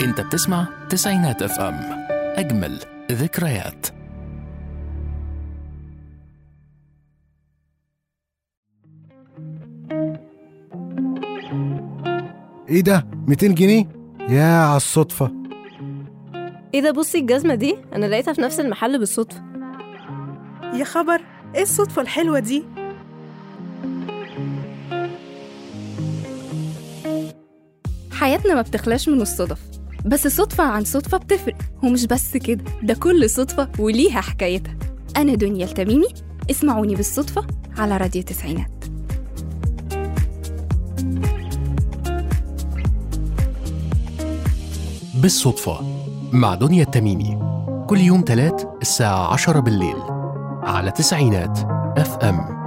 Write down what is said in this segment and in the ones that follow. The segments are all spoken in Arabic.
انت بتسمع تسعينات اف ام، اجمل ذكريات. ايه ده 200 جنيه؟ يا على الصدفة. ايه ده؟ بصي الجزمة دي انا لقيتها في نفس المحل بالصدفة. يا خبر، ايه الصدفة الحلوة دي؟ حياتنا ما بتخلاش من الصدف، بس صدفة عن صدفة بتفرق. ومش بس كده، ده كل صدفة وليها حكايتها. أنا دنيا التميمي، اسمعوني بالصدفة على راديو تسعينات. بالصدفة مع دنيا التميمي، كل يوم تلات الساعة 10 بالليل على تسعينات اف ام.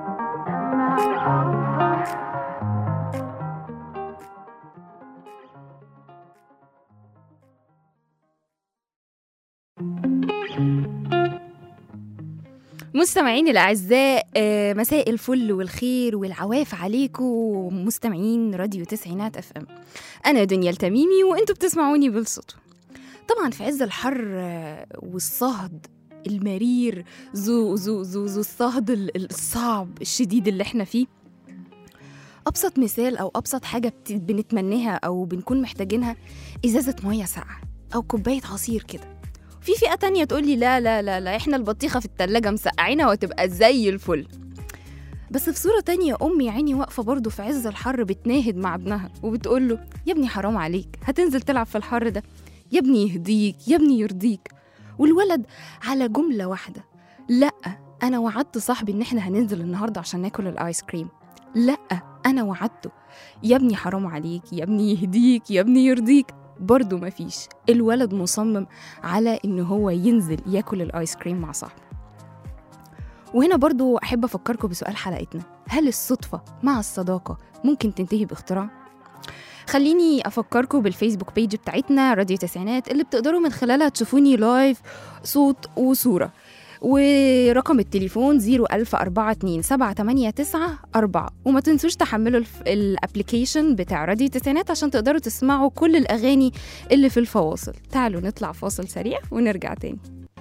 مستمعين الأعزاء، مساء الفل والخير والعواف عليكم مستمعين راديو تسعينات اف ام. أنا دنيا التميمي وانتوا بتسمعوني بالصدفة. طبعا في عز الحر والصهد المرير، ذو الصهد الصعب الشديد اللي احنا فيه، أبسط مثال أو أبسط حاجة بنتمناها أو بنكون محتاجينها إزازة مية ساقعة أو كوباية عصير كده. في فئة تانية تقولي لا لا لا لا، إحنا البطيخة في التلاجة مسقعينها وتبقى زي الفل. بس في صورة تانية أمي عيني واقفة برضو في عز الحر بتناهد مع ابنها وبتقوله يا ابني حرام عليك، هتنزل تلعب في الحر ده؟ يا ابني يهديك، يا ابني يرضيك. والولد على جملة واحدة، لا أنا وعدت صاحبي إن إحنا هننزل النهاردة عشان ناكل الآيس كريم. لا أنا وعدته. يا ابني حرام عليك، يا ابني يهديك، يا ابني يرضيك. برضو مفيش. الولد مصمم على إنه هو ينزل ياكل الآيس كريم مع صاحبه. وهنا برضو أحب أفكركم بسؤال حلقتنا: هل الصدفة مع الصداقة ممكن تنتهي باختراع؟ خليني أفكركم بالفيسبوك بيج بتاعتنا راديو تسعينات، اللي بتقدروا من خلالها تشوفوني لايف صوت وصورة، ورقم التليفون 014278994. وما تنسوش تحملوا الابليكيشن بتاع راديو تسعينات عشان تقدروا تسمعوا كل الأغاني اللي في الفواصل. تعالوا نطلع فاصل سريع ونرجع تاني.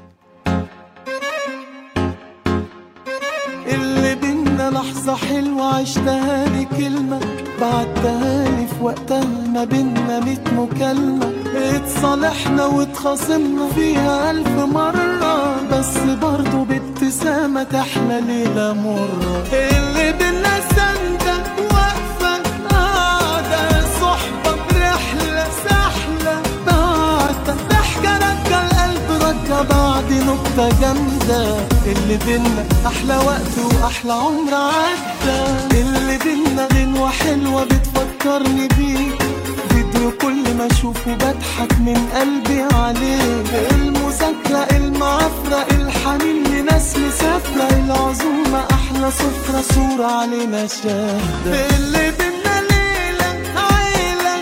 اللي بينا لحظة حلوة عشتها لي، كلمة بعتها لي في وقتها، ما بينا 100 مكالمة، اتصالحنا واتخاصمنا فيها 1000 مرة، بس برضو بابتسامة تحلى ليلة مرة. اللي بينا سندة واقفة قاعدة، صحبة برحلة سحلة بعتة، ضحكة رجع القلب رجع بعد نكتة جامدة. اللي بينا أحلى وقت وأحلى عمر عدى. اللي بينا غنوة حلوة بتفكرني بيك، فيديو كل ما أشوفه بضحك من قلبي عليه. المذاكرة المعافرة الحنين لناس مسافرة، العزومة أحلى سفرة صورة علينا شاهدة. اللي بينا ليلة عيلة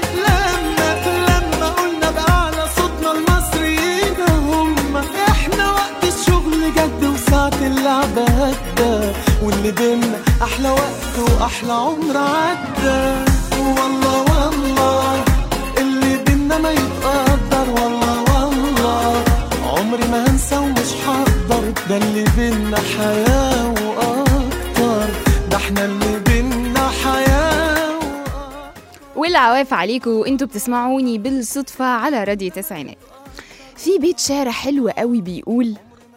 لما قلنا بأعلى صوتنا المصريين هم إحنا، وقت الشغل جد وساعة اللعبة هدى. واللي بينا أحلى وقت وأحلى عمر عدى. والله والله اللي بينا ما يتقدر، والله والله عمري ما هنسى ومش هقدر. ده اللي بينا حياة وأكتر، ده احنا اللي بينا حياة وأكتر. والعواف عليكم انتوا بتسمعوني بالصدفة على راديو تسعينات. في بيت شعر حلو قوي بيقول: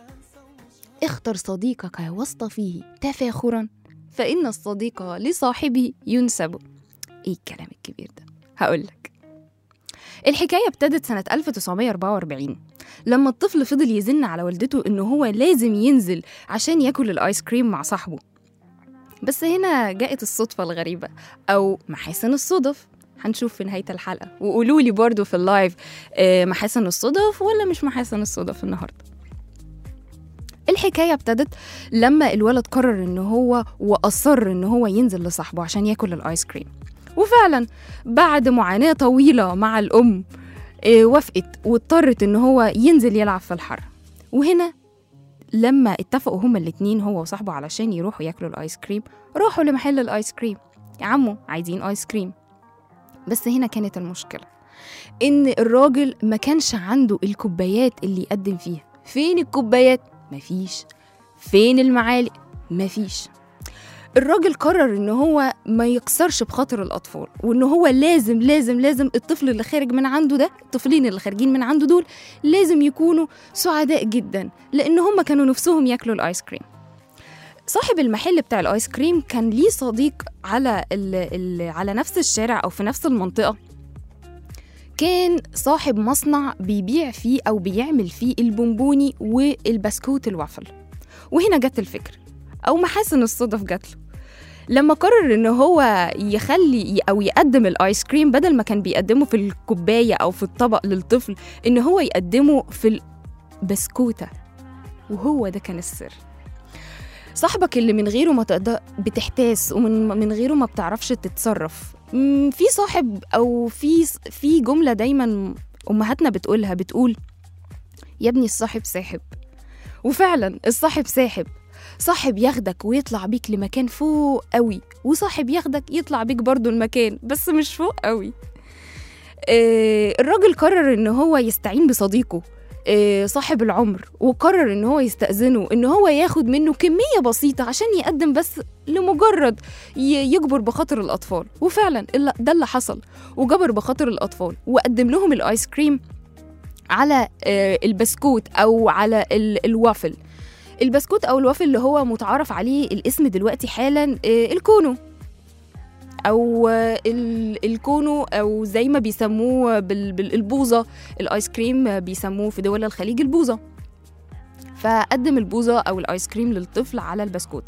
اختر صديقك واصطفيه تفاخرا، فإن الصديق لصاحبه ينسب. ايه الكلام الكبير ده؟ هقولك. الحكاية ابتدت سنة 1944 لما الطفل فضل يزن على والدته إنه هو لازم ينزل عشان ياكل الآيس كريم مع صاحبه. بس هنا جاءت الصدفة الغريبة أو محاسن الصدف. هنشوف في نهاية الحلقة، وقولولي برضو في اللايف محاسن الصدف ولا مش محاسن الصدف النهاردة. الحكاية ابتدت لما الولد قرر إنه هو وأصر إنه هو ينزل لصاحبه عشان ياكل الآيس كريم. وفعلا بعد معاناة طويلة مع الأم وافقت واضطرت إنه هو ينزل يلعب في الحر. وهنا لما اتفقوا هما الاتنين هو وصاحبه علشان يروحوا ياكلوا الآيس كريم، راحوا لمحل الآيس كريم. يا عمو عايزين آيس كريم. بس هنا كانت المشكلة، إن الراجل ما كانش عنده الكوبايات اللي يقدم فيها. فين الكوبايات؟ مفيش. فين المعالق؟ مفيش. الراجل قرر إن هو ما يكسرش بخاطر الأطفال، وإن هو لازم لازم لازم الطفل اللي خارج من عنده ده، الطفلين اللي خارجين من عنده دول لازم يكونوا سعداء جدا، لأن هم كانوا نفسهم ياكلوا الآيس كريم. صاحب المحل بتاع الآيس كريم كان ليه صديق على نفس الشارع أو في نفس المنطقة، كان صاحب مصنع بيبيع فيه أو بيعمل فيه البونبوني والبسكوت الوافل. وهنا جت الفكرة أو محاسن الصدف جات له لما قرر إن هو يخلي أو يقدم الآيس كريم بدل ما كان بيقدمه في الكوباية أو في الطبق للطفل، إن هو يقدمه في البسكوتة. وهو ده كان السر. صاحبك اللي من غيره ما تقدر بتحتاس ومن غيره ما بتعرفش تتصرف. في صاحب أو في جملة دايما أمهاتنا بتقول يا ابني الصاحب ساحب. وفعلا الصاحب ساحب، صاحب ياخدك ويطلع بيك لمكان فوق قوي، وصاحب ياخدك يطلع بيك برضو المكان بس مش فوق قوي. الراجل قرر إن هو يستعين بصديقه صاحب العمر، وقرر إن هو يستأذنه إن هو ياخد منه كمية بسيطة عشان يقدم بس لمجرد يجبر بخاطر الأطفال. وفعلا ده اللي حصل، وجبر بخاطر الأطفال وقدم لهم الآيس كريم على البسكوت أو على الوافل. البسكوت أو الوافل اللي هو متعارف عليه الاسم دلوقتي حالا الكونو أو الكونو، أو زي ما بيسموه بالبوظة. الآيس كريم بيسموه في دول الخليج البوظة. فقدم البوظة أو الآيس كريم للطفل على البسكوت.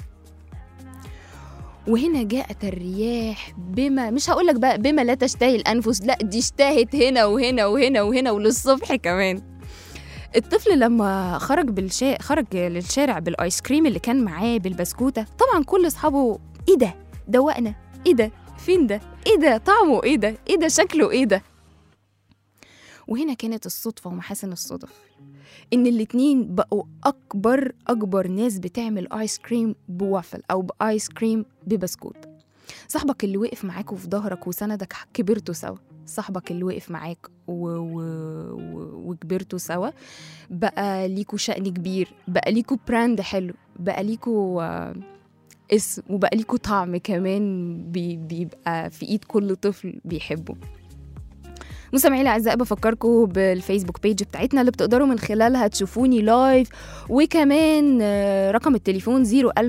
وهنا جاءت الرياح بما مش هقولك بقى بما لا تشتهي الأنفس، لا دي اشتهت هنا وهنا وهنا وهنا وللصبح كمان. الطفل لما خرج للشارع بالآيس كريم اللي كان معاه بالبسكوتة، طبعا كل أصحابه إيه ده؟ دوقنا، إيه ده؟ فين ده؟ إيه ده؟ طعمه إيه ده؟ إيه ده؟ شكله إيه ده؟ وهنا كانت الصدفة ومحاسن الصدف إن الاتنين بقوا أكبر ناس بتعمل آيس كريم بوافل أو بآيس كريم ببسكوت. صاحبك اللي وقف معاك وفي ظهرك وسندك كبرتوا سوا، صاحبك اللي وقف معاك وكبرتوا سوا، بقى ليكوا شأن كبير، بقى ليكوا براند حلو، بقى ليكوا اسم، وبقى ليكوا طعم كمان بيبقى في ايد كل طفل بيحبه. مستمعينا الاعزاء، بفكركم بالفيسبوك بيج بتاعتنا اللي بتقدروا من خلالها تشوفوني لايف، وكمان رقم التليفون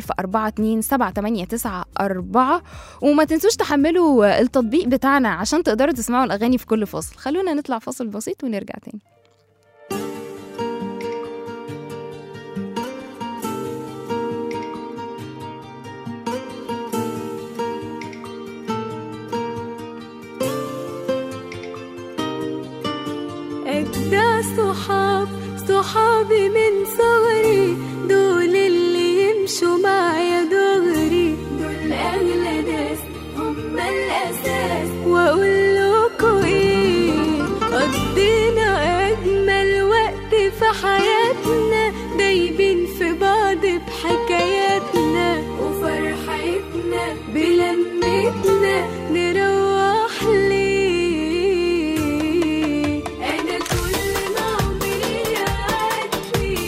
010427894. وما تنسوش تحملوا التطبيق بتاعنا عشان تقدروا تسمعوا الاغاني في كل فاصل. خلونا نطلع فاصل بسيط ونرجع تاني. أجدع صحابي من صغري، دول اللي يمشوا معايا دغري، دول أغلى ناس هم الأساس. وأقول لكم إيه، قضينا أجمل وقت في حياتنا، دايبين في بعض بحكاياتنا وفرحتنا بلمتنا، نروح ليه. أنا كل ما عمري يعدي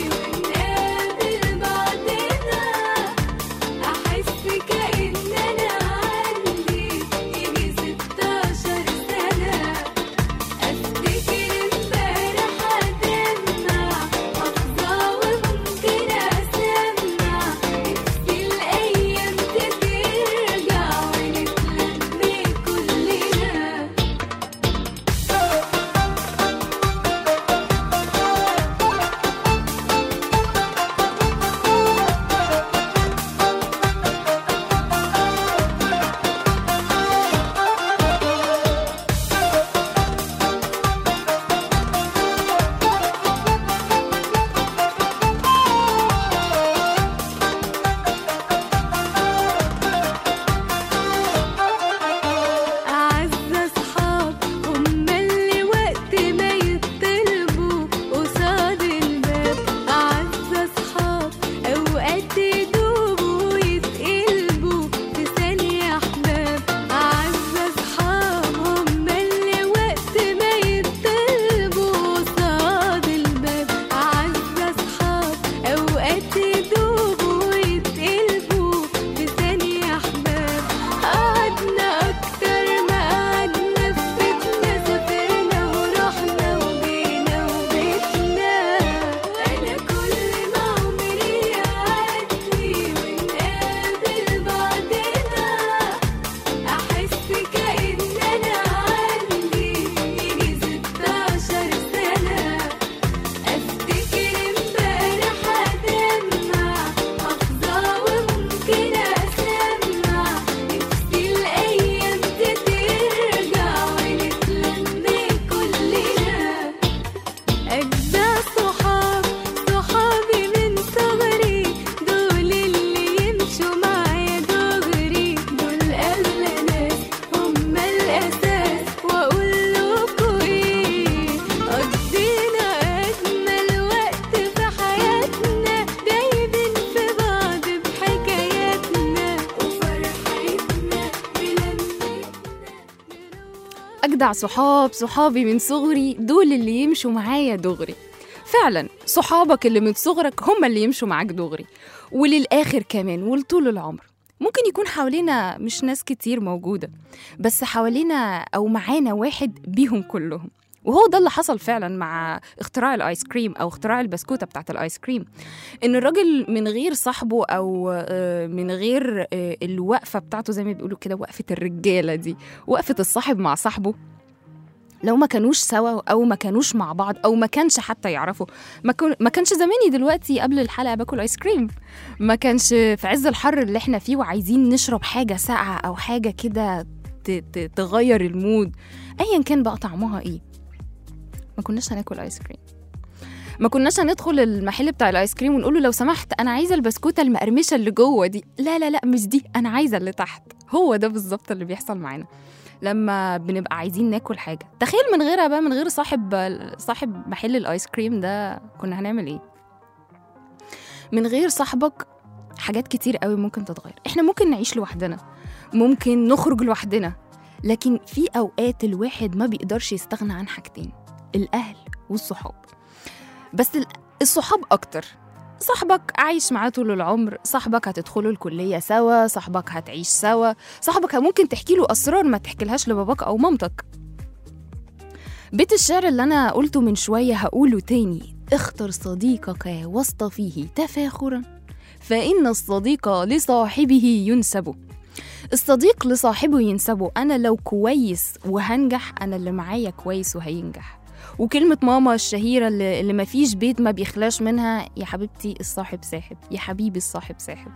أجدع صحابي من صغري دول اللي يمشوا معايا دغري. فعلا صحابك اللي من صغرك هم اللي يمشوا معاك دغري وللآخر كمان ولطول العمر. ممكن يكون حوالينا مش ناس كتير موجودة، بس حوالينا أو معانا واحد بيهم كلهم. وهو ده اللي حصل فعلا مع اختراع الايس كريم او اختراع البسكوتة بتاعت الايس كريم. ان الراجل من غير صاحبه او من غير الوقفة بتاعته زي ما بيقولوا كده، وقفة الرجالة دي، وقفة الصاحب مع صاحبه، لو ما كانوش سوا او ما كانوش مع بعض او ما كانش حتى يعرفوا، ما كانش زماني دلوقتي قبل الحلقة باكل ايس كريم، ما كانش في عز الحر اللي احنا فيه وعايزين نشرب حاجة ساقعة او حاجة كده تغير المود ايا كان بقى طعمها ايه، ما كناش هناكل ايس كريم. ما كناش هندخل المحل بتاع الايس كريم ونقول له لو سمحت انا عايزه البسكوته المقرمشه اللي جوه دي. لا لا لا مش دي، انا عايزه اللي تحت. هو ده بالظبط اللي بيحصل معانا لما بنبقى عايزين ناكل حاجه. تخيل من غيرها بقى، من غير صاحب محل الايس كريم ده كنا هنعمل ايه؟ من غير صاحبك حاجات كتير قوي ممكن تتغير. احنا ممكن نعيش لوحدنا، ممكن نخرج لوحدنا، لكن في اوقات الواحد ما بيقدرش يستغنى عن حاجتين: الأهل والصحاب. بس الصحاب أكتر. صاحبك عايش معاه طول العمر، صاحبك هتدخلوا الكلية سوا، صاحبك هتعيش سوا، صاحبك ممكن تحكي له أسرار ما تحكيلهاش لباباك أو مامتك. بيت الشعر اللي أنا قلته من شوية هقوله تاني: اختر صديقك واصطفيه تفاخرا فإن الصديق لصاحبه ينسب. الصديق لصاحبه ينسبه. أنا لو كويس وهنجح، أنا اللي معايا كويس وهينجح. وكلمة ماما الشهيرة اللي ما فيش بيت ما بيخلاش منها: يا حبيبتي الصاحب ساحب، يا حبيبي الصاحب ساحب.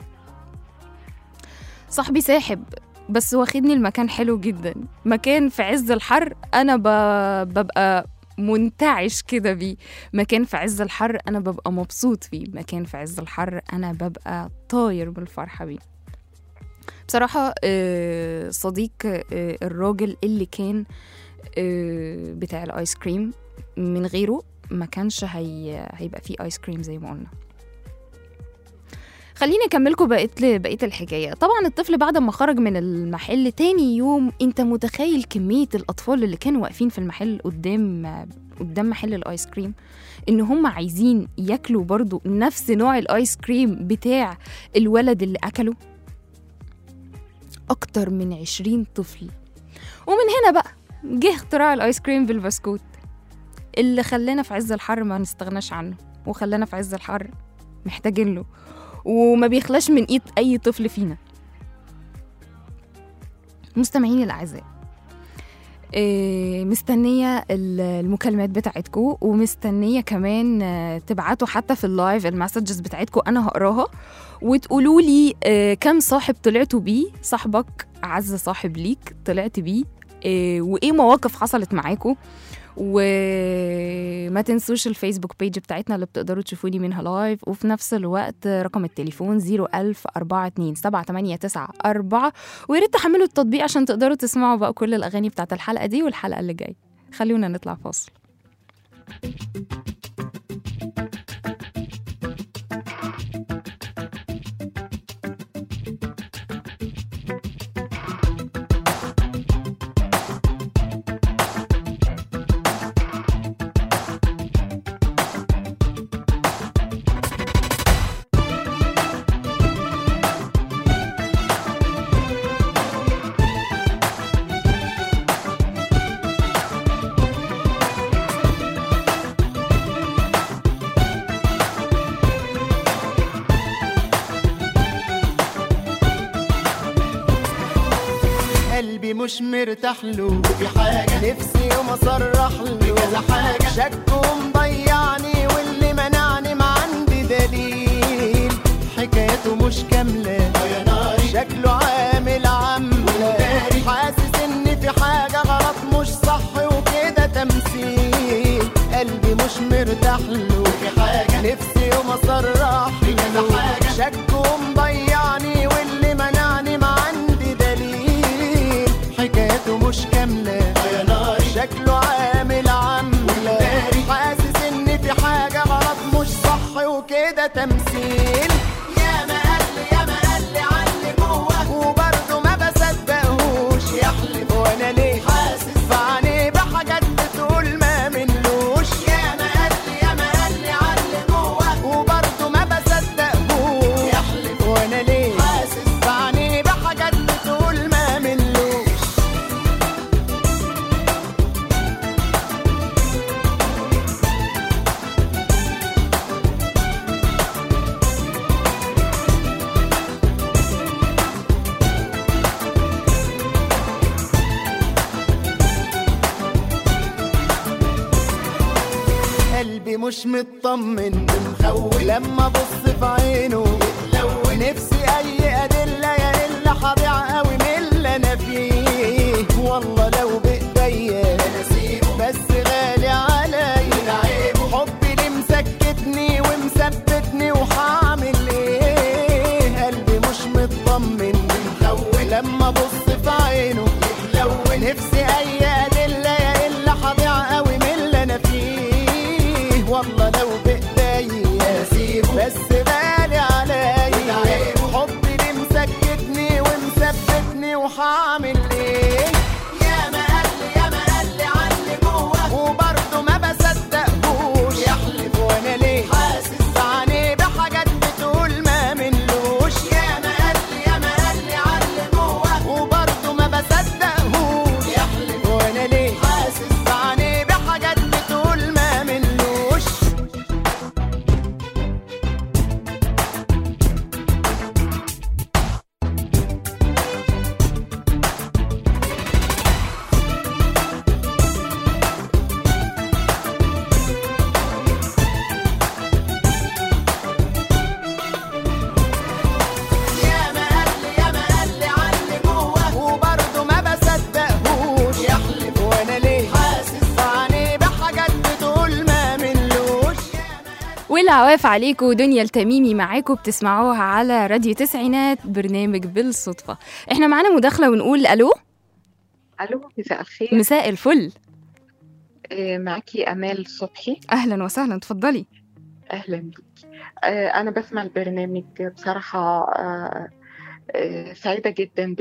صاحبي ساحب بس واخدني المكان حلو جدا، مكان في عز الحر أنا ببقى منتعش كده بيه، مكان في عز الحر أنا ببقى مبسوط فيه، مكان في عز الحر أنا ببقى طاير بالفرحة بيه. بصراحة صديق الراجل اللي كان بتاع الايس كريم، من غيره ما كانش هيبقى فيه ايس كريم زي ما قلنا. خليني اكملكم بقية الحكاية. طبعا الطفل بعد ما خرج من المحل تاني يوم، انت متخيل كمية الاطفال اللي كانوا واقفين في المحل قدام محل الايس كريم، ان هم عايزين ياكلوا برضو نفس نوع الايس كريم بتاع الولد اللي اكله. اكتر من 20 طفل. ومن هنا بقى جه اختراع الايس كريم بالبسكوت اللي خلانا في عز الحر ما نستغناش عنه، وخلانا في عز الحر محتاجين له، وما بيخلاش من ايد اي طفل فينا. مستمعين الاعزاء، مستنية المكالمات بتاعتكم، ومستنية كمان تبعتوا حتى في اللايف المسجز بتاعتكم، أنا هقراها وتقولوا لي كم صاحب طلعتوا بيه، صاحبك أعز صاحب ليك طلعت بيه، وإيه مواقف حصلت معاكم. وما تنسوش الفيسبوك بيج بتاعتنا اللي بتقدروا تشوفوني منها لايف، وفي نفس الوقت رقم التليفون 010427894، وياريت تحملوا التطبيق عشان تقدروا تسمعوا بقى كل الأغاني بتاعت الحلقة دي والحلقة اللي جاي. خلونا نطلع فاصل. مش مرتاح له في حاجة، نفسي يوم اصرح له كذا حاجة، شك ومضيعني واللي منعني ما عندي دليل، حكايته مش كاملة شكله عامل عاملة، حاسس ان في حاجة غلط مش صح وكده تمثيل، قلبي مش مرتاح له في حاجة، نفسي يوم اصرح له كذا حاجة، شك ومضيعني واللي منعني ما عندي دليل، حكايته مش كاملة شكله عامل عاملة، حاسس ان في حاجة غلط مش صح وكده تمثيل، يا ما قال لي عني جوه وبرضه ما بصدقهوش، يحلف وانا ليه حاسس بعيني مش مطمن مخوف لما ابص في عينه يتلون. نفسي اي ادله يا الا هضيع قوي من اللي انا فيه. والله لو بايديا بس غالي عليا حبي اللي مسكتني ومثبتني وهعمل ايه. قلبي مش مطمن مخوف لما ابص في عينه يتلون. نفسي اي ادله يا الا هضيع قوي من اللي انا فيه. والله لو بايديا بس غالي عليا حبي اللي مسكتني ومثبتني وهعمل ايه. يا ما قال لي علي جوه وبرضه ما بصدقهوش. يحلف وانا ليه حاسس بعينيه بحاجات بتقول ما منلوش. يا ما قال لي علي جوه وبرضه ما بصدقهوش. يحلف وانا ليه حاسس بعينيه بحاجات بتقول ما منلوش. يا ما قال لي علي جوه وبرضه ما بصدقهوش. يحلف وانا ليه حاسس بعينيه بحاجات بتقول ما منلوش. والعواف عليكم دنيا التميمي معاكم بتسمعوها على راديو تسعينات برنامج بالصدفة. احنا معانا مداخلة ونقول ألو. ألو، مساء الخير. مساء الفل. معاكي أمال صبحي. أهلا وسهلا، تفضلي. أهلا بيكي. أنا بسمع البرنامج بصراحة. سعيدة جدا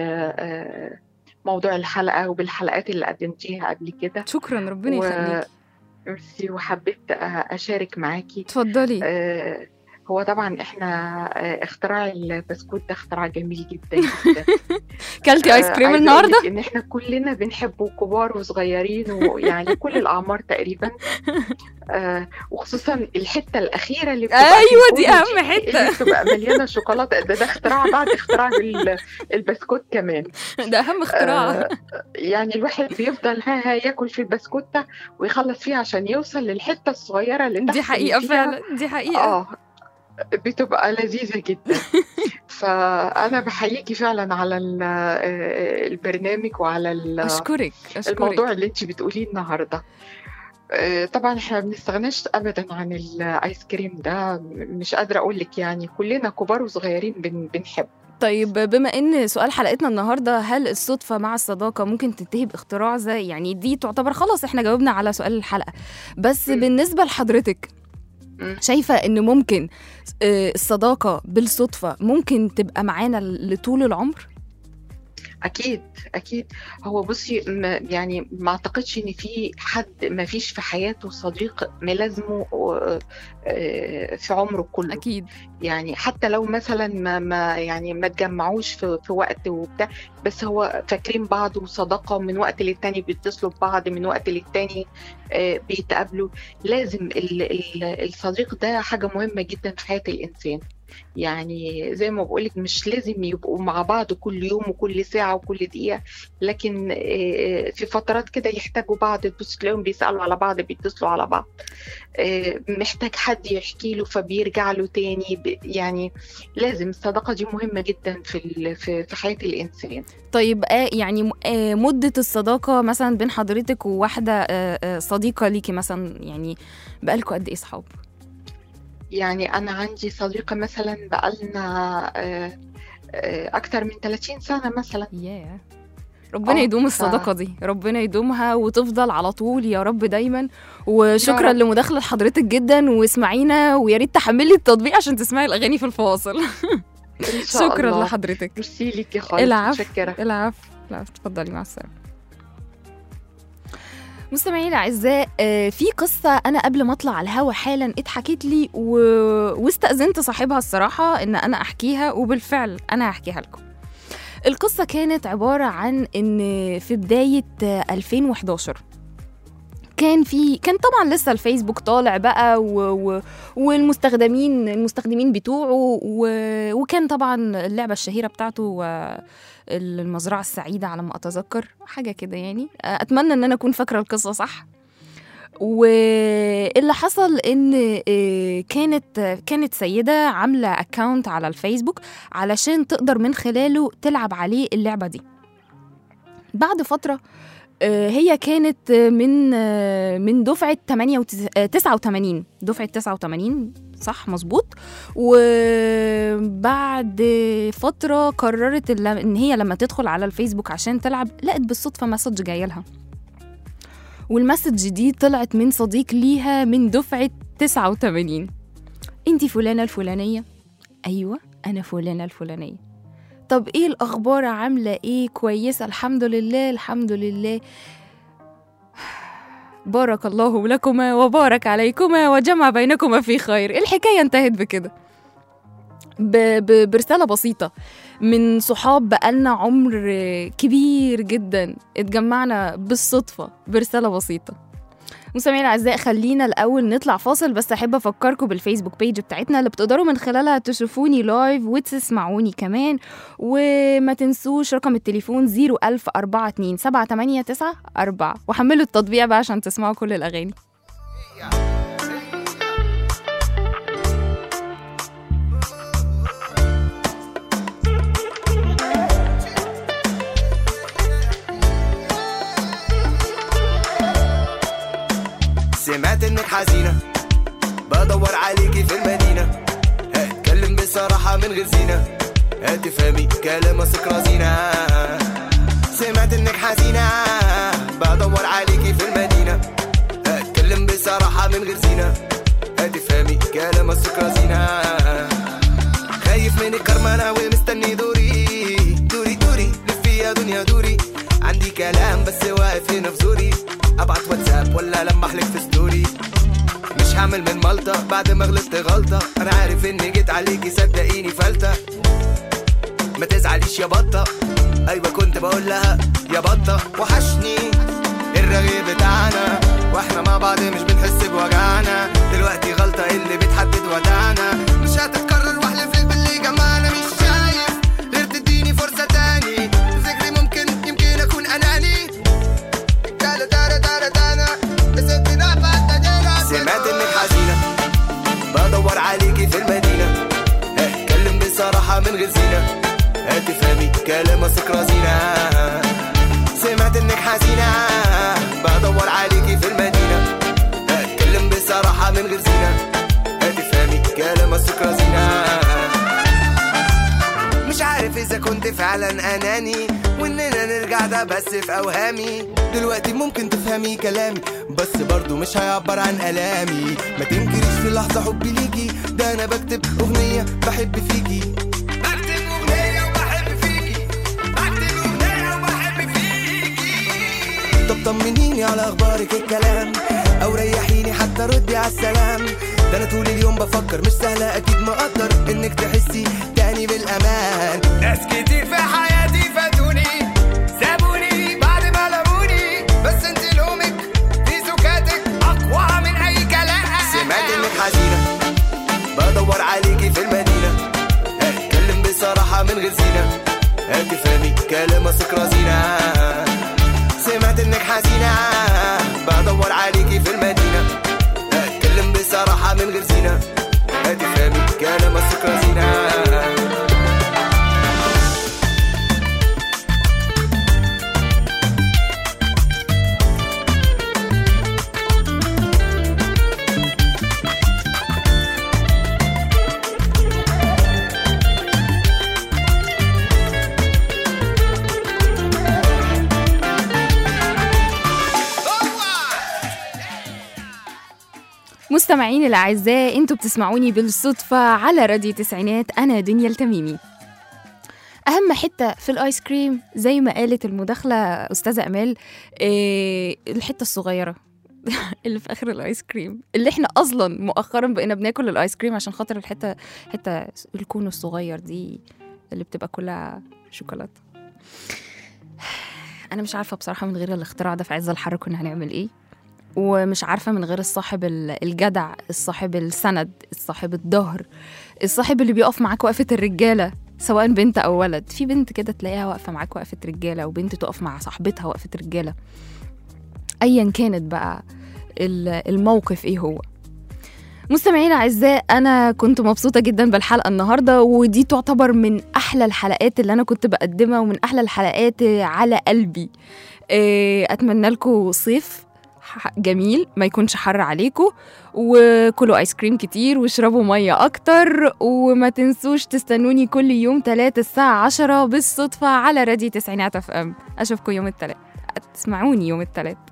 بالموضوع الحلقة وبالحلقات اللي قدمتيها قبل كده. شكرا، ربنا يخليك. ميرسي، وحبيت أشارك معاكي. تفضلي. هو طبعا احنا اختراع البسكوت ده اختراع جميل جدا جدا. كلتي ايس كريم النهارده؟ ان احنا كلنا بنحبه، كبار وصغيرين ويعني كل الاعمار تقريبا. وخصوصا الحته الاخيره اللي بتبقى ايوه دي اهم حته، اللي بتبقى مليانه شوكولاته. ده اختراع بعد اختراع البسكوت كمان. ده اهم اختراع. يعني الواحد بيفضل ياكل في البسكوته ويخلص فيها عشان يوصل للحته الصغيره اللي تحت. دي حقيقه فعلا، دي حقيقه. بتبقى لذيذة جدا. فأنا بحييكي فعلا على البرنامج وعلى أشكرك. الموضوع اللي انت بتقوليه النهاردة. طبعا احنا ما بنستغناش أبدا عن الآيس كريم ده. مش قادرة أقولك، يعني كلنا كبار وصغيرين بنحب. طيب، بما ان سؤال حلقتنا النهارده هل الصدفه مع الصداقه ممكن تنتهي باختراع، زي يعني دي تعتبر خلاص احنا جاوبنا على سؤال الحلقه. بس بالنسبه لحضرتك شايفة إن ممكن الصداقة بالصدفة ممكن تبقى معانا لطول العمر؟ أكيد أكيد. هو بصي، يعني ما أعتقدش إن في حد ما فيش في حياته صديق ملازمه في عمره كله. أكيد. يعني حتى لو مثلا ما تجمعوش في وقت وبتاع، بس هو فاكرين بعض وصداقة من وقت للتاني، بيتصلوا ببعض من وقت للتاني، بيتقابلوا. لازم الصديق ده حاجة مهمة جدا في حياة الإنسان. يعني زي ما بقولك مش لازم يبقوا مع بعض كل يوم وكل ساعة وكل دقيقة، لكن في فترات كده يحتاجوا بعض. تبص تلاقيهم بيسألوا على بعض، بيتصلوا على بعض. محتاج حد يحكي له فبيرجع له تاني. يعني لازم الصداقة دي مهمة جدا في حياة الإنسان. طيب، يعني مدة الصداقة مثلا بين حضرتك وواحدة صديقة ليكي مثلا، يعني بقالكوا قد إيه صحاب؟ يعني أنا عندي صديقة مثلا بقالنا أكتر من 30 سنة مثلا. ربنا يدوم الصداقة دي، ربنا يدومها وتفضل على طول يا رب دايما. وشكرا لمداخلة حضرتك جدا، واسمعينا ويا ريت تحملي التطبيق عشان تسمعي الأغاني في الفواصل. شكرا الله. لحضرتك. ميرسي ليكي خالص. العفو. تفضلي، مع السلامة. مستمعين الأعزاء، في قصة أنا قبل ما أطلع على الهوا حالا اتحكيت لي واستأذنت صاحبها الصراحة إن أنا أحكيها، وبالفعل أنا هحكيها لكم. القصة كانت عبارة عن إن في بداية 2011 كان طبعا لسه الفيسبوك طالع بقى والمستخدمين بتوعه، وكان طبعا اللعبة الشهيرة بتاعته المزرعة السعيدة على ما أتذكر، حاجة كده يعني. أتمنى أن أنا أكون فاكرة القصة صح. واللي حصل ان كانت سيدة عاملة اكاونت على الفيسبوك علشان تقدر من خلاله تلعب عليه اللعبة دي. بعد فترة هي كانت من دفعة 89 دفعة 89 صح مظبوط. وبعد فترة قررت ان هي لما تدخل على الفيسبوك عشان تلعب لقت بالصدفة مسج جاي لها، والمسج دي طلعت من صديق ليها من دفعة 89. انتي فلانة الفلانية؟ ايوه انا فلانة الفلانية. طب ايه الاخبار، عاملة ايه؟ كويسة الحمد لله الحمد لله. بارك الله لكما وبارك عليكما وجمع بينكما في خير. الحكاية انتهت بكده، برسالة بسيطة من صحاب بقالنا عمر كبير جدا اتجمعنا بالصدفة برسالة بسيطة. مستمعين الأعزاء خلينا الأول نطلع فاصل، بس أحب أفكركم بالفيسبوك بيج بتاعتنا اللي بتقدروا من خلالها تشوفوني لايف وتسمعوني كمان. وما تنسوش رقم التليفون 010427894 وحملوا التطبيق بقى عشان تسمعوا كل الأغاني. سمعت انك حزينة بدور عليكي في المدينة، هتكلم بصراحة من غير زينة، هتفهمي كلام اثق رزينة. سمعت انك حزينة بدور عليكي في المدينة، هتكلم بصراحة من غير زينة، هتفهمي كلام اثق رزينة. خايف من الكرمانة ومستني دوري دوري دوري لفي يا دنيا دوري، عندي كلام بس واقف هنا في زوري، ابعت واتساب ولا لما احلك في ستوري، مش هعمل من ملطة بعد ما غلطت غلطة، انا عارف اني جيت عليكي صدقيني فلتة، ما تزعليش يا بطة، ايوه كنت بقول لها يا بطة. وحشني الرغيف بتاعنا واحنا مع بعض مش بنحس بوجعنا، دلوقتي غلطة اللي بتحدد وداعنا، مش هتتكرر واحلف لك باللي جمعنا، مش شايف غير تديني فرصة تاني، تفتكري ممكن يمكن اكون اناني. سمعت انك حزينة بدور عليكي في المدينة، هتكلم بصراحة من غير زينة، هتفهمي كلام اثق رزينة. سمعت انك حزينة بدور عليكي في المدينة، هتكلم بصراحة من غير زينة، هتفهمي كلام اثق رزينة. مش عارف اذا كنت فعلا اناني واننا نرجع ده بس في اوهامي، دلوقتي ممكن تفهمي كلامي بس برضو مش هيعبر عن الامي، ما تنكريش في لحظة حبي ليكي، ده انا بكتب اغنية بحب فيكي، بكتب اغنية وبحب فيكي، بكتب اغنية وبحب فيكي. طب طمنيني على اخبارك الكلام، او ريحيني حتى ردي على السلام، ده انا طول اليوم بفكر مش سهلة اكيد ما اقدر انك تحسي تاني بالامان. ناس كتير في حياتي فاتوني سابوني بعد ما لموني، بس انت لومك في سكاتك اقوى من اي كلام. سمعت انك حزينة بدور عليكي في المدينة، هتكلم بصراحة من غير زينة، هتفهمي كلام اثق رزينة. سمعت انك حزينة بدور عليكي في المدينة، هتكلم بصراحة من غير زينة، هتفهمي كلام اثق رزينة. مستمعين الأعزاء انتوا بتسمعوني بالصدفة على راديو تسعينات، أنا دنيا التميمي. أهم حتة في الآيس كريم زي ما قالت المداخلة أستاذة أمال، الحتة الصغيرة اللي في آخر الآيس كريم، اللي احنا أصلا مؤخرا بقينا بناكل الآيس كريم عشان خاطر حتة الكون الصغير دي اللي بتبقى كلها شوكولاتة. أنا مش عارفة بصراحة من غير الاختراع ده في عز الحر كنا هنعمل إيه، ومش عارفة من غير الصاحب الجدع، الصاحب السند، الصاحب الظهر، الصاحب اللي بيقف معاك وقفة الرجالة سواء بنت أو ولد. في بنت كده تلاقيها واقفة معاك وقفة رجالة، وبنت تقف مع صاحبتها وقفة رجالة، أيا كانت بقى الموقف ايه هو. مستمعين الاعزاء، انا كنت مبسوطه جدا بالحلقه النهارده، ودي تعتبر من احلى الحلقات اللي انا كنت بقدمها ومن احلى الحلقات على قلبي. اتمنى لكم صيف جميل ما يكونش حر عليكم، وكلوا ايس كريم كتير واشربوا ميه اكتر، وما تنسوش تستنوني كل يوم 3 الساعه 10 بالصدفه على راديو 90 FM. اشوفكم يوم الثلاث، تسمعوني يوم الثلاث.